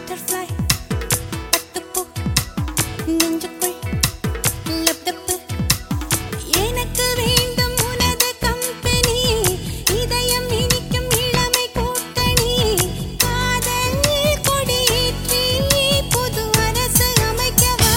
butterfly பட்டுப்பூ நெஞ்சுக்குள் லப்டப்பு எனக்கு வேண்டும் உனது கம்பெனி இதயம் இனிக்கும் இளமை கூட்டணி காதல் கொடியேற்றி புது அரசு அமைக்கவா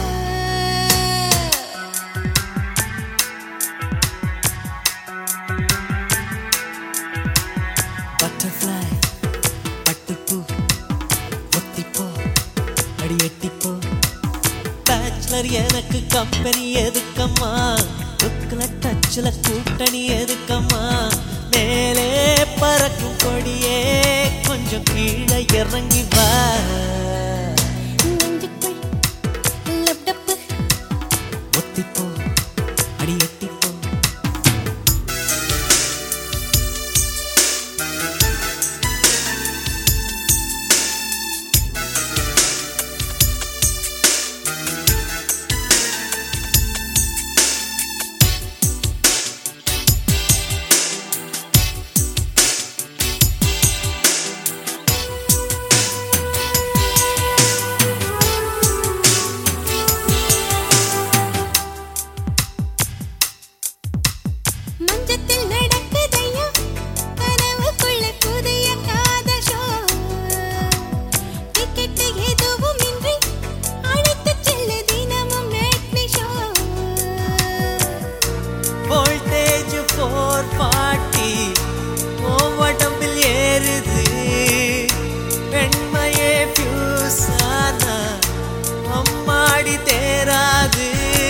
butterfly பட்டுப்பூ ஒத்திப்போ அடி எட்டிப்போ பேச்சுலர் எனக்கு கம்பெனி எதுக்கம்மா லுக்ல டச்ல கூட்டணி எதுக்கம்மா மேலே பறக்கும் கொடியே கொஞ்சம் கீழே இறங்கி வா நெஞ்சுக்குள் லப்டப்பு ஒத்திப்போ அடி எட்டிப்போ மஞ்சத்தில் நடக்குதையா கனவுக்குள்ள புதிய காதல் ஷோ டிக்கெட் எதுவும் இன்றி அழைத்துச் செல்ல தினமும் மேட்னி ஷோ வோல்டேஜ் 440 ஓவடம்பில் ஏறுது பெண்மையே ஃபியூஸ் ஆனா அம்மாடி தேராது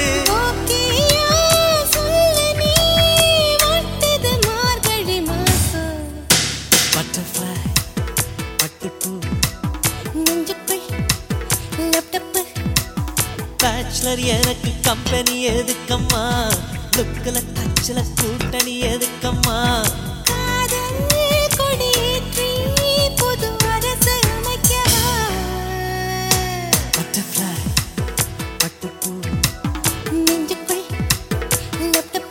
butterfly பட்டுப்பூ நெஞ்சுக்குள் லப்டப்பு பேச்சுலர் எனக்கு கம்பெனி எதுக்கம்மா லுக்ல டச்ல கூட்டணி எதுக்கம்மா காதல் கொடியேற்றி புது அரசு அமைக்கவா butterfly பட்டுப்பூ நெஞ்சுக்குள் லப்டப்பு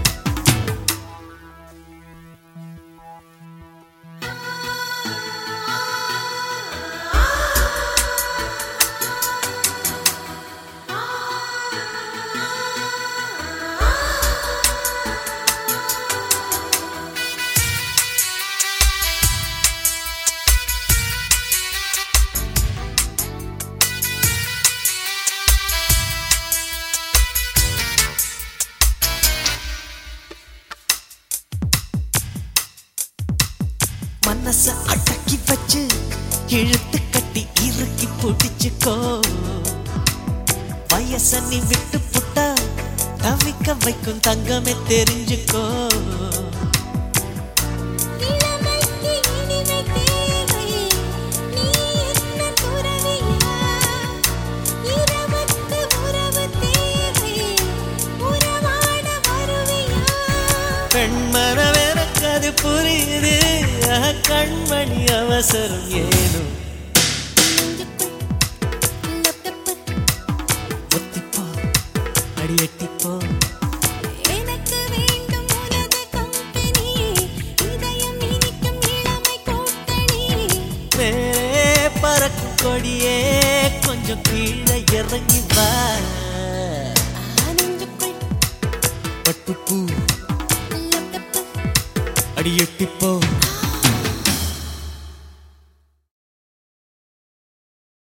மனச அடக்கி வச்சு இழுத்து கட்டி இறுக்கி பிடிச்சுக்கோ வயச நீ விட்டு புட்டா தவிக்க வைக்கும் தங்கமே தெரிஞ்சுக்கோ இளமைக்கு இனிமை தேவை நீ என்ன துறவியா இரவுக்கு உறவு தேவை உறவாட வருவியா பெண்மனம் எனக்கு அது புரியுது கண்மணி அவசரம் ஏனும் ஒத்திப்போ அடி எட்டிப்போ எனக்கு வேண்டும் உனது கம்பெனி இதயம் இனிக்கும் இளமை கூட்டணி மேலே பறக்கும் கொடியே கொஞ்சம் கீழே இறங்கி வா நெஞ்சுக்குள் பட்டுப்பூ லப்டப்பு அடி எட்டிப்போ